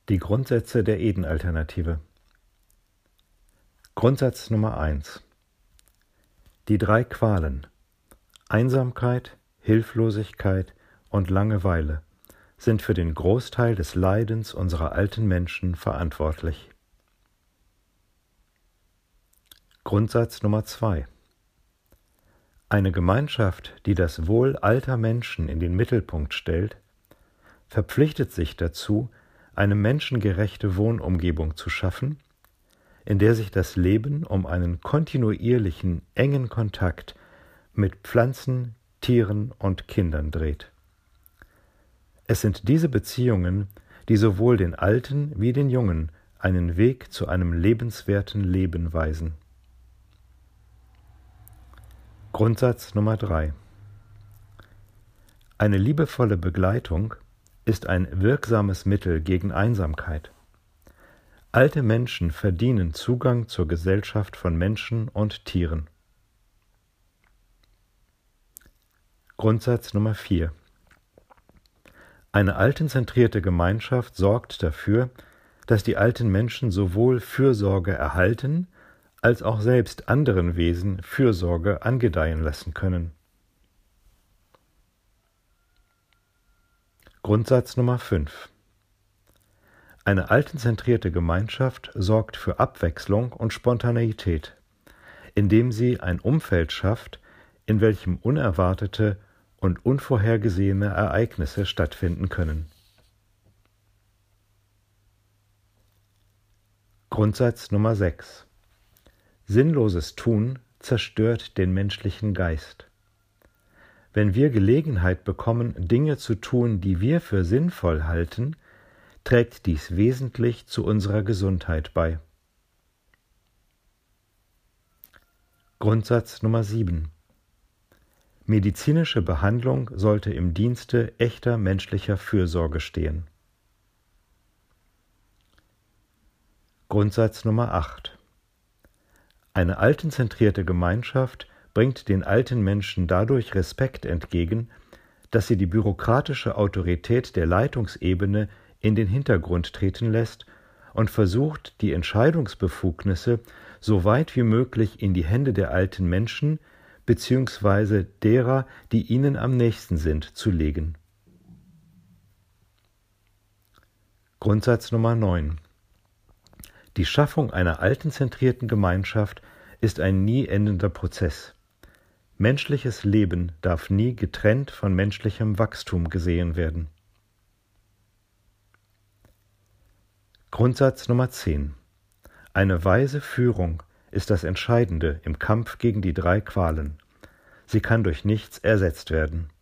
Die Grundsätze der Eden-Alternative. Grundsatz Nummer 1. Die 3 Qualen Einsamkeit, Hilflosigkeit und Langeweile sind für den Großteil des Leidens unserer alten Menschen verantwortlich. Grundsatz Nummer 2. Eine Gemeinschaft, die das Wohl alter Menschen in den Mittelpunkt stellt, verpflichtet sich dazu, eine menschengerechte Wohnumgebung zu schaffen, in der sich das Leben um einen kontinuierlichen, engen Kontakt mit Pflanzen, Tieren und Kindern dreht. Es sind diese Beziehungen, die sowohl den Alten wie den Jungen einen Weg zu einem lebenswerten Leben weisen. Grundsatz Nummer 3. Eine liebevolle Begleitung ist ein wirksames Mittel gegen Einsamkeit. Alte Menschen verdienen Zugang zur Gesellschaft von Menschen und Tieren. Grundsatz Nummer 4. Eine altenzentrierte Gemeinschaft sorgt dafür, dass die alten Menschen sowohl Fürsorge erhalten, als auch selbst anderen Wesen Fürsorge angedeihen lassen können. Grundsatz Nummer 5. Eine altenzentrierte Gemeinschaft sorgt für Abwechslung und Spontaneität, indem sie ein Umfeld schafft, in welchem unerwartete und unvorhergesehene Ereignisse stattfinden können. Grundsatz Nummer 6. Sinnloses Tun zerstört den menschlichen Geist. Wenn wir Gelegenheit bekommen, Dinge zu tun, die wir für sinnvoll halten, trägt dies wesentlich zu unserer Gesundheit bei. Grundsatz Nummer 7. Medizinische Behandlung sollte im Dienste echter menschlicher Fürsorge stehen. Grundsatz Nummer 8. Eine altenzentrierte Gemeinschaft bringt den alten Menschen dadurch Respekt entgegen, dass sie die bürokratische Autorität der Leitungsebene in den Hintergrund treten lässt und versucht, die Entscheidungsbefugnisse so weit wie möglich in die Hände der alten Menschen bzw. derer, die ihnen am nächsten sind, zu legen. Grundsatz Nummer 9. Die Schaffung einer altenzentrierten Gemeinschaft ist ein nie endender Prozess. Menschliches Leben darf nie getrennt von menschlichem Wachstum gesehen werden. Grundsatz Nummer 10. Eine weise Führung ist das Entscheidende im Kampf gegen die 3 Qualen. Sie kann durch nichts ersetzt werden.